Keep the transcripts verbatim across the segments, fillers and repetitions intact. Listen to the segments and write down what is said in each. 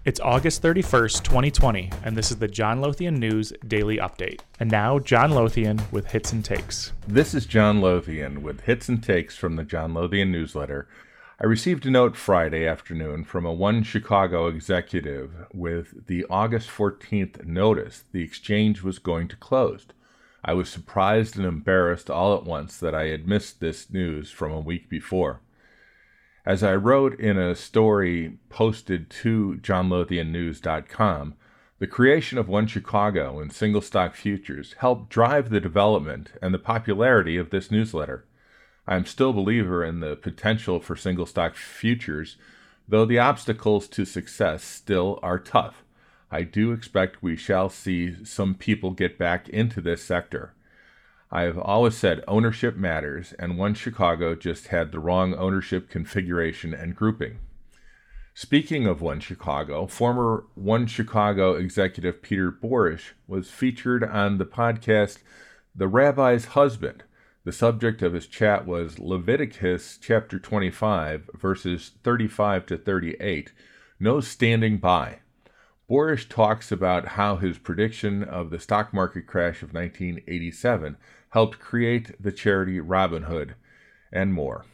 It's August thirty-first, twenty twenty, and this is the John Lothian News Daily Update. And now, John Lothian with Hits and Takes. This is John Lothian with Hits and Takes from the John Lothian newsletter. I received a note Friday afternoon from a One Chicago executive with the August fourteenth notice the exchange was going to close. I was surprised and embarrassed all at once that I had missed this news from a week before. As I wrote in a story posted to john lothian news dot com, the creation of One Chicago and single stock futures helped drive the development and the popularity of this newsletter. I am still a believer in the potential for single stock futures, though the obstacles to success still are tough. I do expect we shall see some people get back into this sector. I have always said ownership matters, and One Chicago just had the wrong ownership configuration and grouping. Speaking of One Chicago, former One Chicago executive Peter Borish was featured on the podcast The Rabbi's Husband. The subject of his chat was Leviticus chapter twenty-five, verses thirty-five to thirty-eight, no standing by. Borish talks about how his prediction of the stock market crash of nineteen eighty-seven helped create the charity Robin Hood, and more.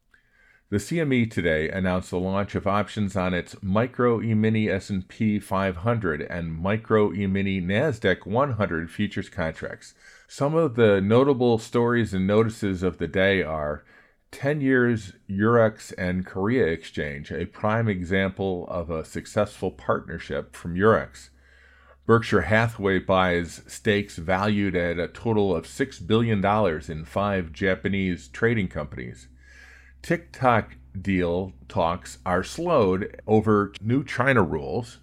The C M E today announced the launch of options on its Micro E-mini S and P five hundred and Micro E-mini NASDAQ one hundred futures contracts. Some of the notable stories and notices of the day are ten years Eurex and Korea Exchange, a prime example of a successful partnership from Eurex. Berkshire Hathaway buys stakes valued at a total of six billion dollars in five Japanese trading companies. TikTok deal talks are slowed over new China rules,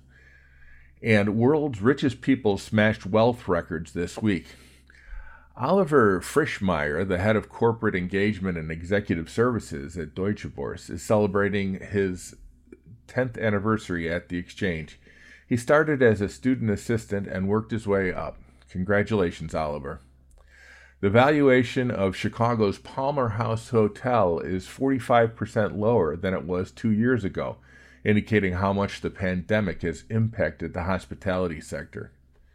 and world's richest people smashed wealth records this week. Oliver Frischmeier, the head of corporate engagement and executive services at Deutsche Börse, is celebrating his tenth anniversary at the exchange. He started as a student assistant and worked his way up. Congratulations, Oliver. The valuation of Chicago's Palmer House Hotel is forty-five percent lower than it was two years ago, indicating how much the pandemic has impacted the hospitality sector.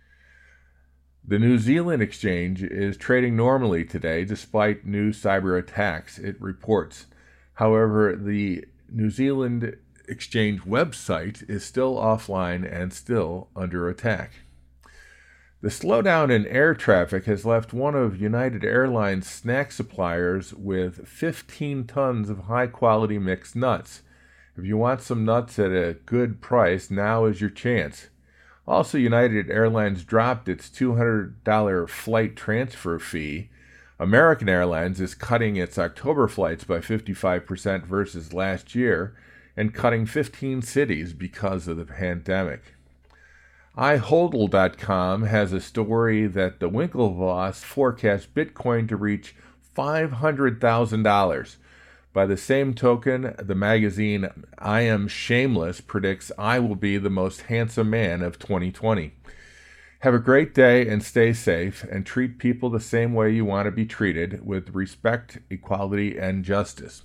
The New Zealand exchange is trading normally today despite new cyber attacks, it reports. However, the New Zealand exchange website is still offline and still under attack. The slowdown in air traffic has left one of United Airlines' snack suppliers with fifteen tons of high-quality mixed nuts. If you want some nuts at a good price, now is your chance. Also, United Airlines dropped its two hundred dollars flight transfer fee. American Airlines is cutting its October flights by fifty-five percent versus last year and cutting fifteen cities because of the pandemic. i hodl dot com has a story that the Winklevoss forecasts Bitcoin to reach five hundred thousand dollars. By the same token, the magazine I Am Shameless predicts I will be the most handsome man of twenty twenty. Have a great day and stay safe, and treat people the same way you want to be treated, with respect, equality, and justice.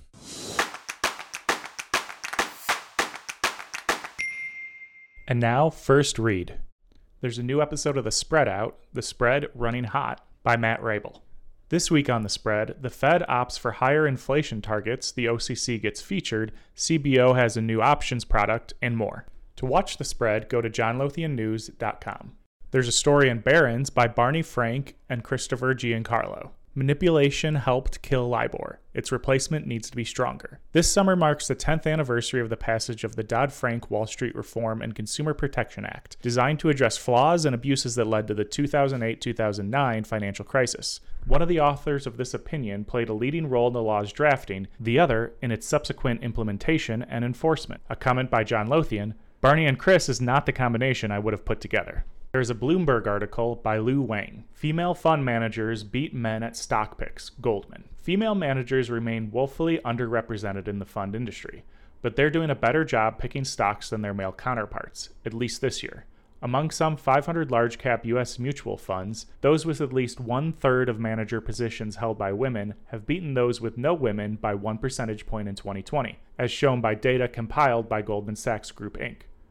And now, first read. There's a new episode of The Spread out, The Spread Running Hot, by Matt Rabel. This week on The Spread, the Fed opts for higher inflation targets, the O C C gets featured, C B O has a new options product, and more. To watch The Spread, go to john lothian news dot com. There's a story in Barron's by Barney Frank and Christopher Giancarlo. Manipulation helped kill LIBOR. Its replacement needs to be stronger. This summer marks the tenth anniversary of the passage of the Dodd-Frank Wall Street Reform and Consumer Protection Act, designed to address flaws and abuses that led to the two thousand eight to two thousand nine financial crisis. One of the authors of this opinion played a leading role in the law's drafting, the other in its subsequent implementation and enforcement. A comment by John Lothian: Barney and Chris is not the combination I would have put together. There is a Bloomberg article by Lou Wang. Female fund managers beat men at stock picks, Goldman. Female managers remain woefully underrepresented in the fund industry, but they're doing a better job picking stocks than their male counterparts, at least this year. Among some five hundred large-cap U S mutual funds, those with at least one-third of manager positions held by women have beaten those with no women by one percentage point in twenty twenty, as shown by data compiled by Goldman Sachs Group, Incorporated.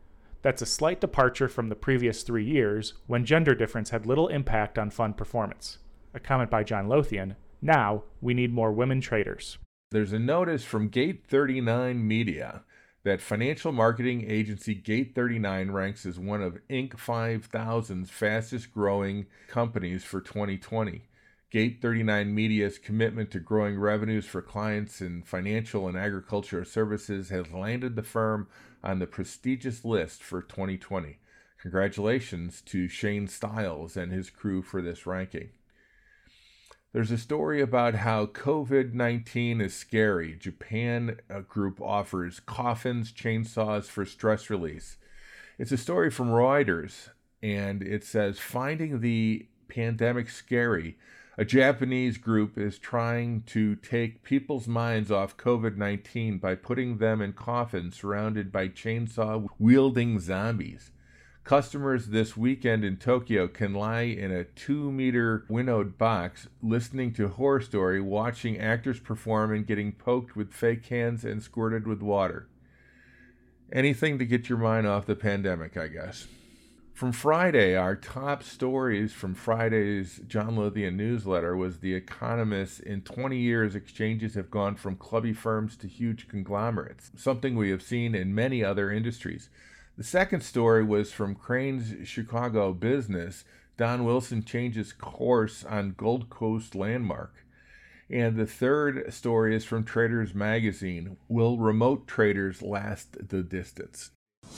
That's a slight departure from the previous three years, when gender difference had little impact on fund performance. A comment by John Lothian, now we need more women traders. There's a notice from Gate thirty-nine Media that financial marketing agency Gate thirty-nine ranks as one of Inc five thousand's fastest growing companies for twenty twenty. Gate thirty-nine Media's commitment to growing revenues for clients in financial and agricultural services has landed the firm on the prestigious list for twenty twenty. Congratulations to Shane Stiles and his crew for this ranking. There's a story about how covid nineteen is scary. Japan Group offers coffins, chainsaws for stress release. It's a story from Reuters, and it says, finding the pandemic scary, a Japanese group is trying to take people's minds off covid nineteen by putting them in coffins surrounded by chainsaw-wielding zombies. Customers this weekend in Tokyo can lie in a two-meter windowed box, listening to a horror story, watching actors perform, and getting poked with fake hands and squirted with water. Anything to get your mind off the pandemic, I guess. From Friday, our top stories from Friday's John Lothian newsletter was The Economist. In twenty years, exchanges have gone from clubby firms to huge conglomerates, something we have seen in many other industries. The second story was from Crain's Chicago Business. Don Wilson changes course on Gold Coast Landmark. And the third story is from Traders Magazine. Will remote traders last the distance?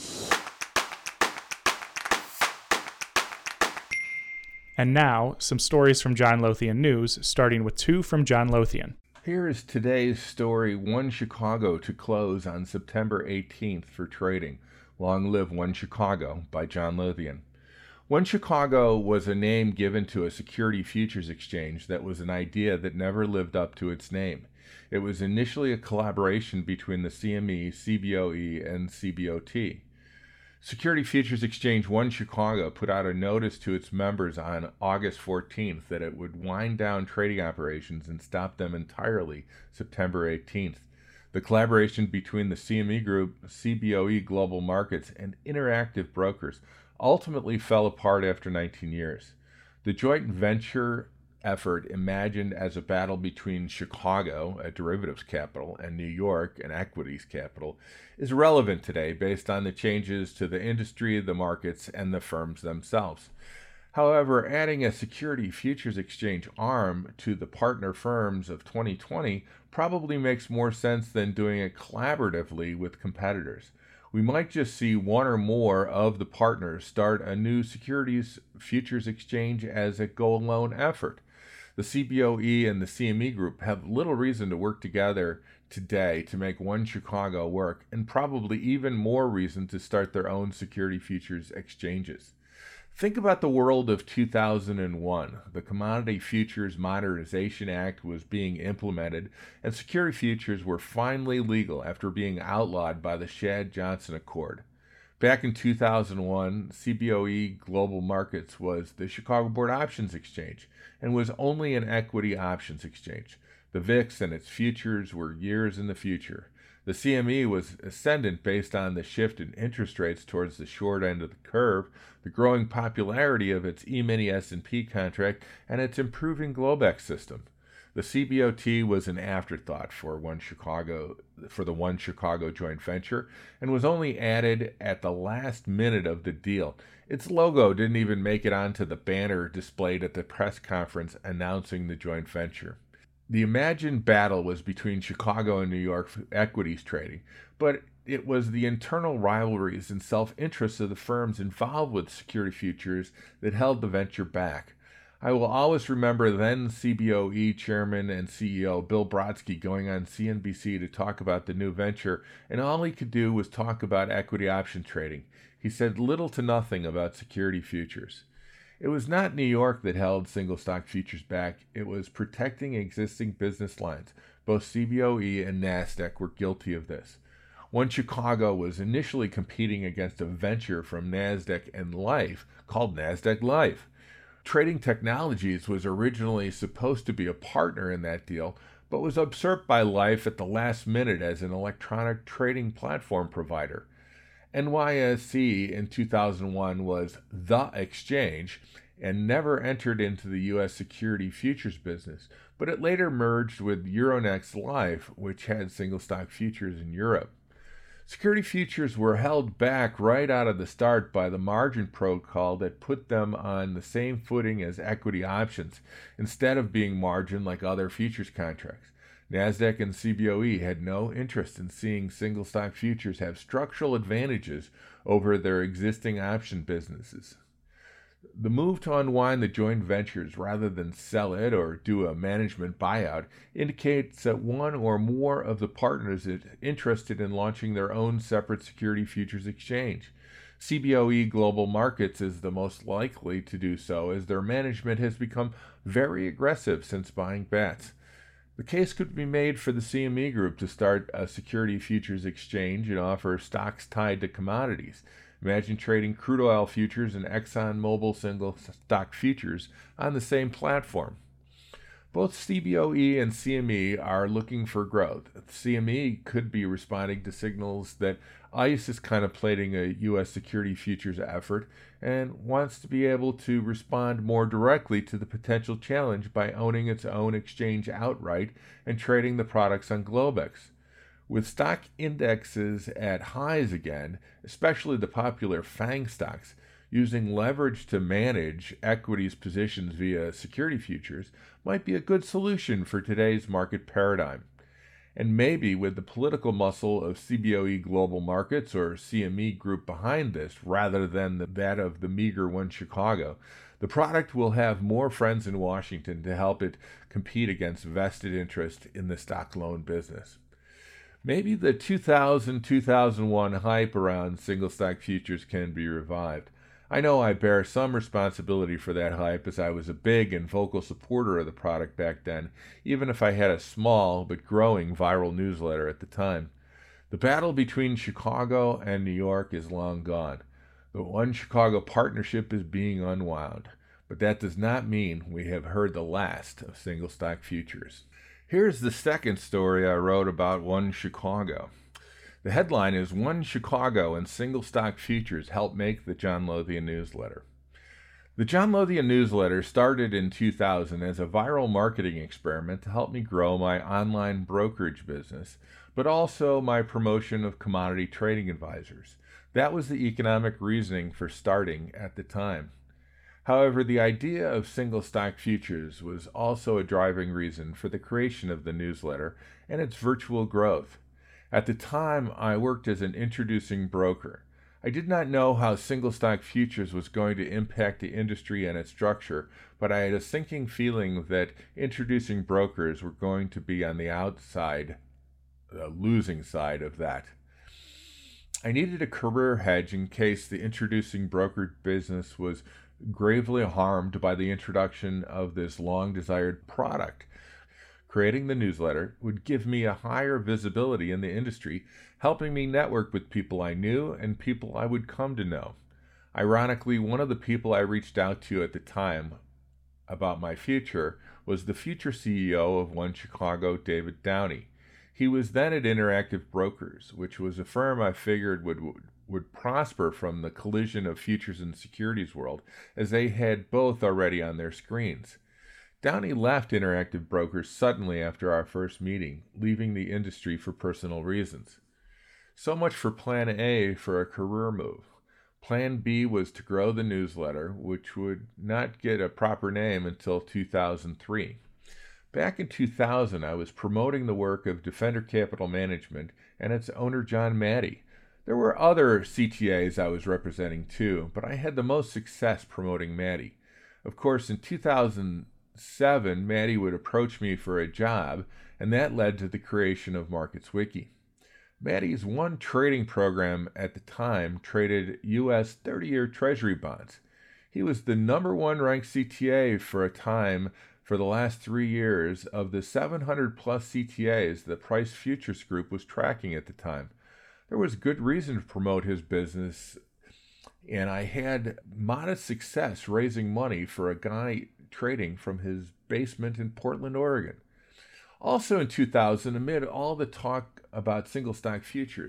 And now, some stories from John Lothian News, starting with two from John Lothian. Here is today's story, One Chicago to close on September eighteenth for trading. Long Live One Chicago by John Lothian. One Chicago was a name given to a security futures exchange that was an idea that never lived up to its name. It was initially a collaboration between the C M E, C B O E, and C B O T. Security Futures Exchange One Chicago put out a notice to its members on August fourteenth that it would wind down trading operations and stop them entirely September eighteenth. The collaboration between the C M E Group, C B O E Global Markets, and Interactive Brokers ultimately fell apart after nineteen years. The joint venture effort, imagined as a battle between Chicago, a derivatives capital, and New York, an equities capital, is relevant today based on the changes to the industry, the markets, and the firms themselves. However, adding a security futures exchange arm to the partner firms of twenty twenty probably makes more sense than doing it collaboratively with competitors. We might just see one or more of the partners start a new securities futures exchange as a go-alone effort. The C B O E and the C M E Group have little reason to work together today to make One Chicago work, and probably even more reason to start their own security futures exchanges. Think about the world of two thousand one. The Commodity Futures Modernization Act was being implemented, and security futures were finally legal after being outlawed by the Shad-Johnson Accord. Back in two thousand one, C B O E Global Markets was the Chicago Board Options Exchange and was only an equity options exchange. The V I X and its futures were years in the future. The C M E was ascendant based on the shift in interest rates towards the short end of the curve, the growing popularity of its E-mini S and P contract, and its improving Globex system. The C B O T was an afterthought for One Chicago, for the One Chicago joint venture, and was only added at the last minute of the deal. Its logo didn't even make it onto the banner displayed at the press conference announcing the joint venture. The imagined battle was between Chicago and New York equities trading, but it was the internal rivalries and self-interest of the firms involved with security futures that held the venture back. I will always remember then C B O E chairman and C E O Bill Brodsky going on C N B C to talk about the new venture, and all he could do was talk about equity option trading. He said little to nothing about security futures. It was not New York that held single stock futures back. It was protecting existing business lines. Both C B O E and NASDAQ were guilty of this. One Chicago was initially competing against a venture from NASDAQ and Life called NASDAQ Life. Trading Technologies was originally supposed to be a partner in that deal, but was usurped by Life at the last minute as an electronic trading platform provider. N Y S E in two thousand one was the exchange and never entered into the U S security futures business, but it later merged with Euronext Life, which had single stock futures in Europe. Security futures were held back right out of the start by the margin protocol that put them on the same footing as equity options instead of being margined like other futures contracts. NASDAQ and C B O E had no interest in seeing single stock futures have structural advantages over their existing option businesses. The move to unwind the joint ventures rather than sell it or do a management buyout indicates that one or more of the partners is interested in launching their own separate security futures exchange. C B O E Global Markets is the most likely to do so, as their management has become very aggressive since buying Bats. The case could be made for the C M E Group to start a security futures exchange and offer stocks tied to commodities. Imagine trading crude oil futures and ExxonMobil single stock futures on the same platform. Both C B O E and C M E are looking for growth. C M E could be responding to signals that ICE is contemplating a U S security futures effort and wants to be able to respond more directly to the potential challenge by owning its own exchange outright and trading the products on Globex. With stock indexes at highs again, especially the popular FANG stocks, using leverage to manage equities positions via security futures might be a good solution for today's market paradigm. And maybe with the political muscle of C B O E Global Markets or C M E Group behind this rather than the, that of the meager One Chicago, the product will have more friends in Washington to help it compete against vested interest in the stock loan business. Maybe the two thousand to two thousand one hype around single stock futures can be revived. I know I bear some responsibility for that hype, as I was a big and vocal supporter of the product back then, even if I had a small but growing viral newsletter at the time. The battle between Chicago and New York is long gone. The One Chicago partnership is being unwound, but that does not mean we have heard the last of single stock futures. Here's the second story I wrote about One Chicago. The headline is One Chicago and Single Stock Futures Help Make the John Lothian Newsletter. The John Lothian Newsletter started in two thousand as a viral marketing experiment to help me grow my online brokerage business, but also my promotion of commodity trading advisors. That was the economic reasoning for starting at the time. However, the idea of single stock futures was also a driving reason for the creation of the newsletter and its virtual growth. At the time, I worked as an introducing broker. I did not know how single stock futures was going to impact the industry and its structure, but I had a sinking feeling that introducing brokers were going to be on the outside, the losing side of that. I needed a career hedge in case the introducing broker business was gravely harmed by the introduction of this long-desired product. Creating the newsletter would give me a higher visibility in the industry, helping me network with people I knew and people I would come to know. Ironically, one of the people I reached out to at the time about my future was the future C E O of One Chicago, David Downey. He was then at Interactive Brokers, which was a firm I figured would would prosper from the collision of futures and securities world, as they had both already on their screens. Downey left Interactive Brokers suddenly after our first meeting, leaving the industry for personal reasons. So much for Plan A for a career move. Plan B was to grow the newsletter, which would not get a proper name until two thousand three. Back in two thousand, I was promoting the work of Defender Capital Management and its owner John Maddie. There were other C T As I was representing too, but I had the most success promoting Maddie. Of course, in two thousand seven, Maddie would approach me for a job, and that led to the creation of MarketsWiki. Maddie's one trading program at the time traded U S thirty-year Treasury bonds. He was the number one ranked C T A for a time for the last three years of the seven hundred plus C T As the Price Futures Group was tracking at the time. There was good reason to promote his business, and I had modest success raising money for a guy trading from his basement in Portland, Oregon. Also in two thousand, amid all the talk about single stock futures,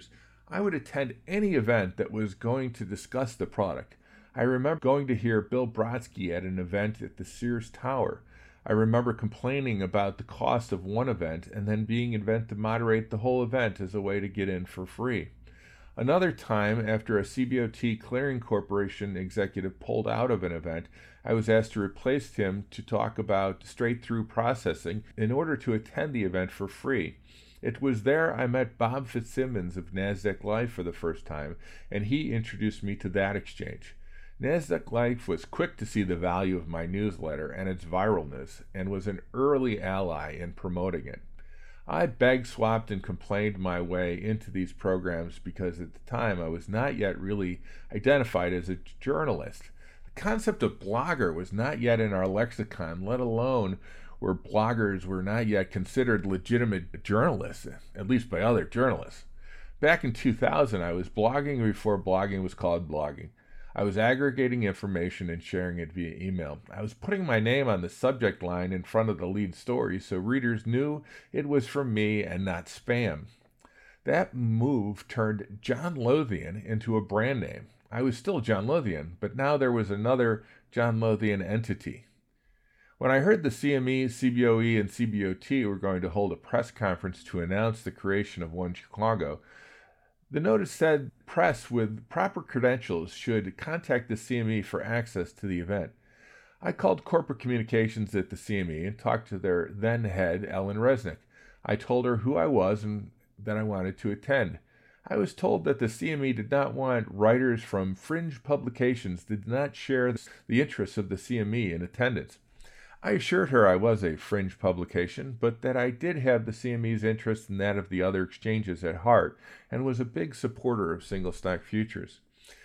I would attend any event that was going to discuss the product. I remember going to hear Bill Brodsky at an event at the Sears Tower. I remember complaining about the cost of one event and then being invited to moderate the whole event as a way to get in for free. Another time, after a C B O T Clearing Corporation executive pulled out of an event, I was asked to replace him to talk about straight-through processing in order to attend the event for free. It was there I met Bob Fitzsimmons of NASDAQ Life for the first time, and he introduced me to that exchange. NASDAQ Life was quick to see the value of my newsletter and its viralness, and was an early ally in promoting it. I begged, swapped, and complained my way into these programs because at the time I was not yet really identified as a journalist. The concept of blogger was not yet in our lexicon, let alone where bloggers were not yet considered legitimate journalists, at least by other journalists. Back in two thousand, I was blogging before blogging was called blogging. I was aggregating information and sharing it via email. I was putting my name on the subject line in front of the lead story so readers knew it was from me and not spam. That move turned John Lothian into a brand name. I was still John Lothian, but now there was another John Lothian entity. When I heard the C M E, C B O E, and C B O T were going to hold a press conference to announce the creation of One Chicago, the notice said press with proper credentials should contact the C M E for access to the event. I called corporate communications at the C M E and talked to their then head, Ellen Resnick. I told her who I was and that I wanted to attend. I was told that the C M E did not want writers from fringe publications that did not share the interests of the C M E in attendance. I assured her I was a fringe publication, but that I did have the C M E's interest and that of the other exchanges at heart, and was a big supporter of single stock futures.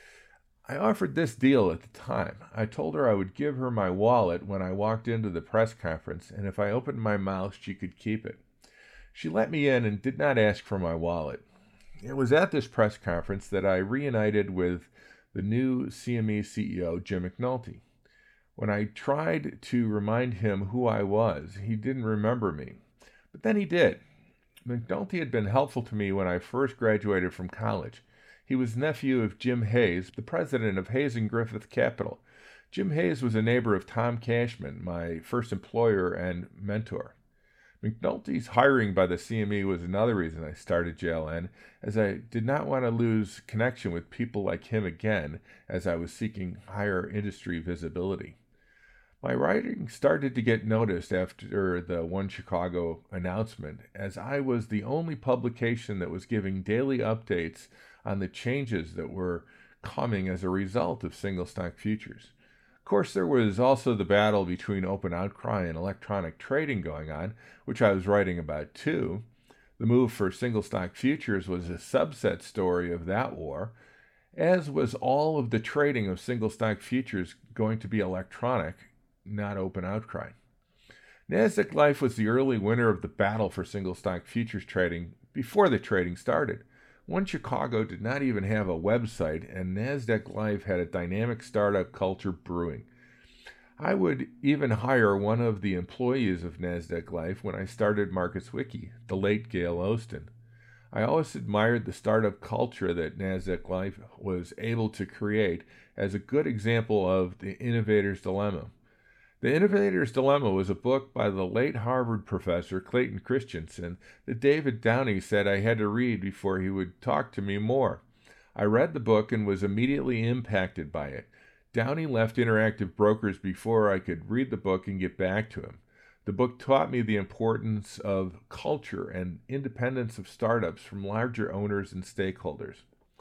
I offered this deal at the time. I told her I would give her my wallet when I walked into the press conference, and if I opened my mouth, she could keep it. She let me in and did not ask for my wallet. It was at this press conference that I reunited with the new C M E C E O, Jim McNulty. When I tried to remind him who I was, he didn't remember me. But then he did. McNulty had been helpful to me when I first graduated from college. He was nephew of Jim Hayes, the president of Hayes and Griffith Capital. Jim Hayes was a neighbor of Tom Cashman, my first employer and mentor. McNulty's hiring by the C M E was another reason I started J L N, as I did not want to lose connection with people like him again as I was seeking higher industry visibility. My writing started to get noticed after the One Chicago announcement, as I was the only publication that was giving daily updates on the changes that were coming as a result of single stock futures. Of course, there was also the battle between open outcry and electronic trading going on, which I was writing about too. The move for single stock futures was a subset story of that war, as was all of the trading of single stock futures going to be electronic, not open outcry. NASDAQ Life was the early winner of the battle for single stock futures trading before the trading started. One Chicago did not even have a website, and NASDAQ Life had a dynamic startup culture brewing. I would even hire one of the employees of NASDAQ Life when I started MarketsWiki, the late Gail Ostin. I always admired the startup culture that NASDAQ Life was able to create as a good example of the innovator's dilemma. The Innovator's Dilemma was a book by the late Harvard professor Clayton Christensen that David Downey said I had to read before he would talk to me more. I read the book and was immediately impacted by it. Downey left Interactive Brokers before I could read the book and get back to him. The book taught me the importance of culture and independence of startups from larger owners and stakeholders.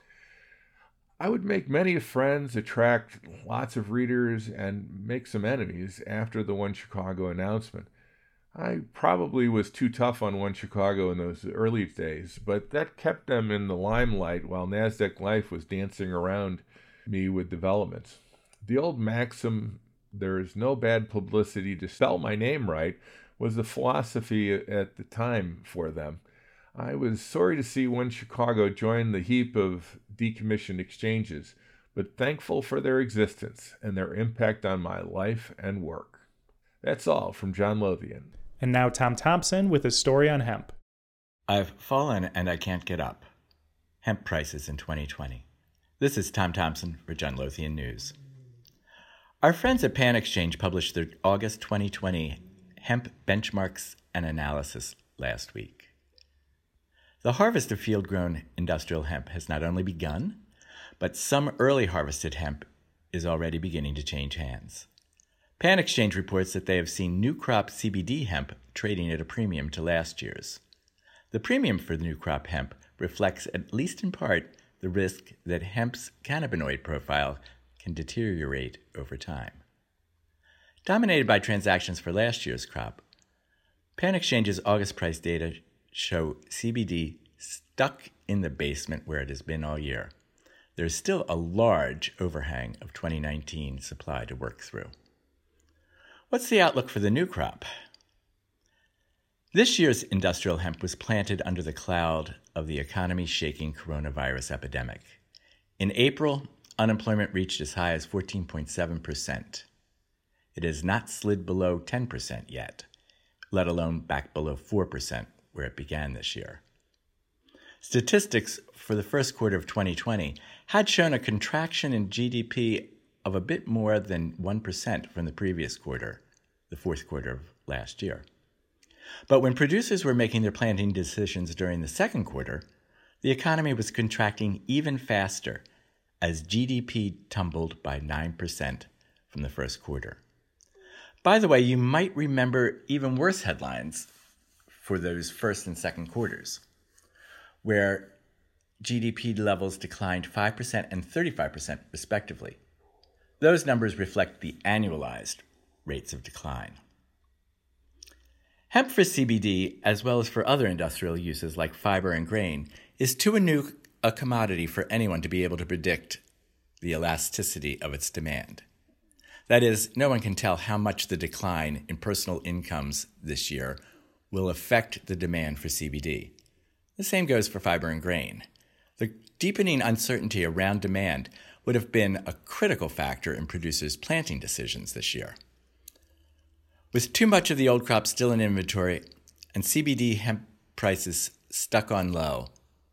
I would make many friends, attract lots of readers, and make some enemies after the One Chicago announcement. I probably was too tough on One Chicago in those early days, but that kept them in the limelight while NASDAQ Life was dancing around me with developments. The old maxim, there is no bad publicity to spell my name right, was the philosophy at the time for them. I was sorry to see One Chicago join the heap of decommissioned exchanges, but thankful for their existence and their impact on my life and work. That's all from John Lothian. And now Tom Thompson with a story on hemp. I've fallen and I can't get up. hemp prices in twenty twenty. This is Tom Thompson for John Lothian News. Our friends at Pan Exchange published their August twenty twenty hemp benchmarks and analysis last week. The harvest of field-grown industrial hemp has not only begun, but some early harvested hemp is already beginning to change hands. Pan Exchange reports that they have seen new crop C B D hemp trading at a premium to last year's. The premium for the new crop hemp reflects, at least in part, the risk that hemp's cannabinoid profile can deteriorate over time. Dominated by transactions for last year's crop, Pan Exchange's August price data show C B D stuck in the basement where it has been all year. There's still a large overhang of twenty nineteen supply to work through. What's the outlook for the new crop? This year's industrial hemp was planted under the cloud of the economy-shaking coronavirus epidemic. In April, unemployment reached as high as fourteen point seven percent. It has not slid below ten percent yet, let alone back below four percent where it began this year. Statistics for the first quarter of twenty twenty had shown a contraction in G D P of a bit more than one percent from the previous quarter, the fourth quarter of last year. But when producers were making their planting decisions during the second quarter, the economy was contracting even faster as G D P tumbled by nine percent from the first quarter. By the way, you might remember even worse headlines for those first and second quarters, where G D P levels declined five percent and thirty-five percent respectively. Those numbers reflect the annualized rates of decline. Hemp for C B D, as well as for other industrial uses like fiber and grain, is too new a commodity for anyone to be able to predict the elasticity of its demand. That is, no one can tell how much the decline in personal incomes this year will affect the demand for C B D. The same goes for fiber and grain. The deepening uncertainty around demand would have been a critical factor in producers' planting decisions this year. With too much of the old crop still in inventory and C B D hemp prices stuck on low,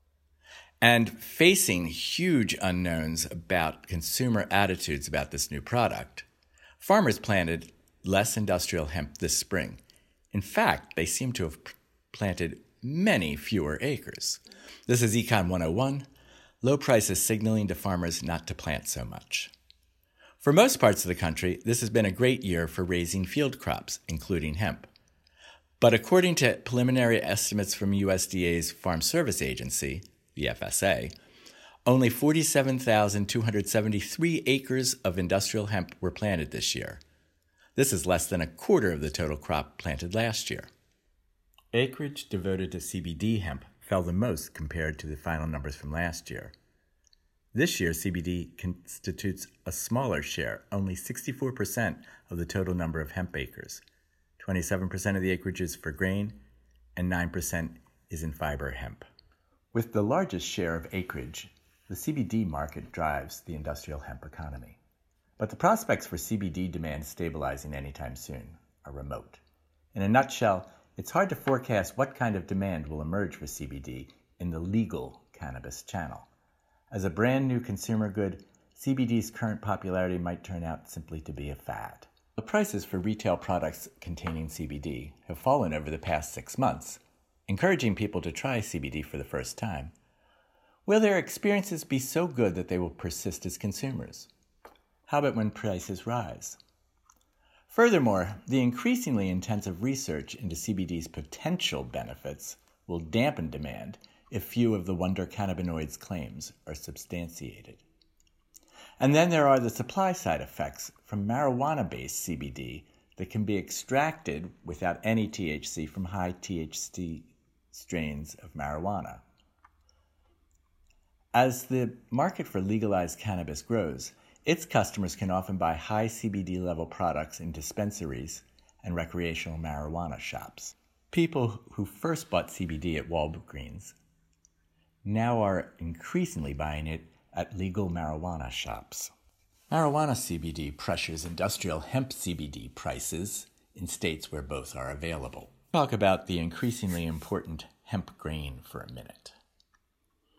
and facing huge unknowns about consumer attitudes about this new product, farmers planted less industrial hemp this spring. In fact, they seem to have planted many fewer acres. This is Econ one oh one, low prices signaling to farmers not to plant so much. For most parts of the country, this has been a great year for raising field crops, including hemp. But according to preliminary estimates from U S D A's Farm Service Agency, the F S A, only forty-seven thousand two hundred seventy-three acres of industrial hemp were planted this year. This is less than a quarter of the total crop planted last year. Acreage devoted to C B D hemp fell the most compared to the final numbers from last year. This year, C B D constitutes a smaller share, only sixty-four percent of the total number of hemp acres. twenty-seven percent of the acreage is for grain, and nine percent is in fiber hemp. With the largest share of acreage, the C B D market drives the industrial hemp economy. But the prospects for C B D demand stabilizing anytime soon are remote. In a nutshell, it's hard to forecast what kind of demand will emerge for C B D in the legal cannabis channel. As a brand new consumer good, C B D's current popularity might turn out simply to be a fad. The prices for retail products containing C B D have fallen over the past six months, encouraging people to try C B D for the first time. Will their experiences be so good that they will persist as consumers? How about when prices rise? Furthermore, the increasingly intensive research into C B D's potential benefits will dampen demand if few of the wonder cannabinoids' claims are substantiated. And then there are the supply side effects from marijuana-based C B D that can be extracted without any T H C from high T H C strains of marijuana. As the market for legalized cannabis grows, its customers can often buy high C B D level products in dispensaries and recreational marijuana shops. People who first bought C B D at Walgreens now are increasingly buying it at legal marijuana shops. Marijuana C B D pressures industrial hemp C B D prices in states where both are available. Talk about the increasingly important hemp grain for a minute.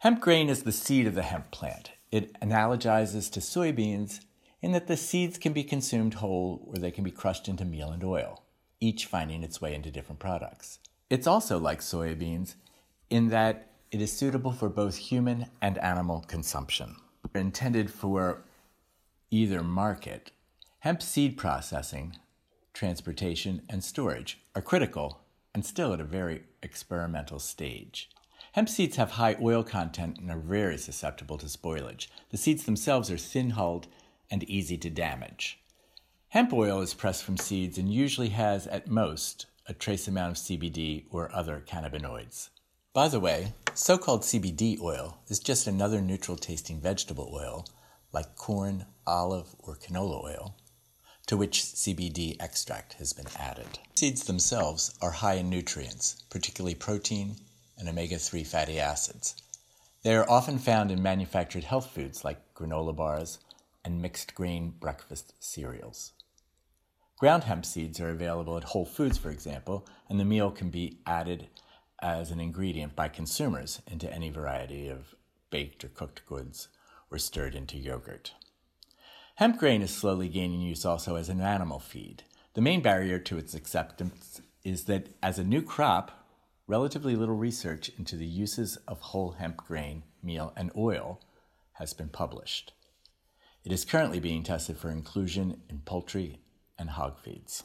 Hemp grain is the seed of the hemp plant. It analogizes to soybeans in that the seeds can be consumed whole or they can be crushed into meal and oil, each finding its way into different products. It's also like soybeans in that it is suitable for both human and animal consumption. Intended for either market, hemp seed processing, transportation, and storage are critical and still at a very experimental stage. Hemp seeds have high oil content and are very susceptible to spoilage. The seeds themselves are thin-hulled and easy to damage. Hemp oil is pressed from seeds and usually has, at most, a trace amount of C B D or other cannabinoids. By the way, so-called C B D oil is just another neutral-tasting vegetable oil, like corn, olive, or canola oil, to which C B D extract has been added. Seeds themselves are high in nutrients, particularly protein and omega three fatty acids. They are often found in manufactured health foods like granola bars and mixed grain breakfast cereals. Ground hemp seeds are available at Whole Foods, for example, and the meal can be added as an ingredient by consumers into any variety of baked or cooked goods or stirred into yogurt. Hemp grain is slowly gaining use also as an animal feed. The main barrier to its acceptance is that as a new crop, relatively little research into the uses of whole hemp grain, meal, and oil has been published. It is currently being tested for inclusion in poultry and hog feeds.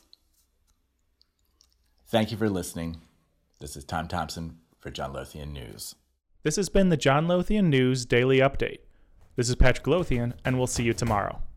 Thank you for listening. This is Tom Thompson for John Lothian News. This has been the John Lothian News Daily Update. This is Patrick Lothian, and we'll see you tomorrow.